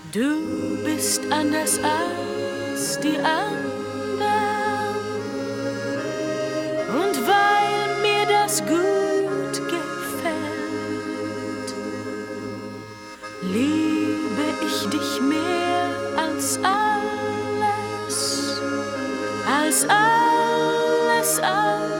Du bist anders als die anderen, und weil mir das gut gefällt, liebe ich dich mehr als alles, als alles, alles.